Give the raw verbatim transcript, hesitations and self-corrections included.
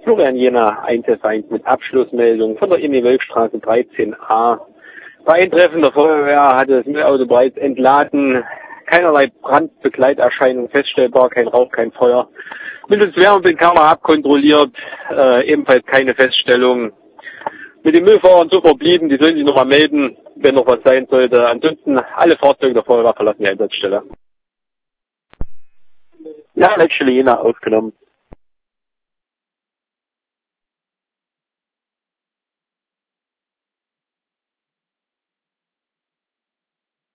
Florian Jena, eins F eins mit Abschlussmeldung von der Emil-Wölk-Straße dreizehn a. Bei Eintreffen der Feuerwehr hatte das Müllauto bereits entladen. Keinerlei Brandbegleiterscheinung feststellbar, kein Rauch, kein Feuer. Mittels Wärmebildkamera abkontrolliert, äh, ebenfalls keine Feststellung. Mit den Müllfahrern so verblieben, die sollen sich nochmal melden, wenn noch was sein sollte. Ansonsten alle Fahrzeuge der Feuerwehr verlassen die Einsatzstelle. Ja, letzte Jena aufgenommen.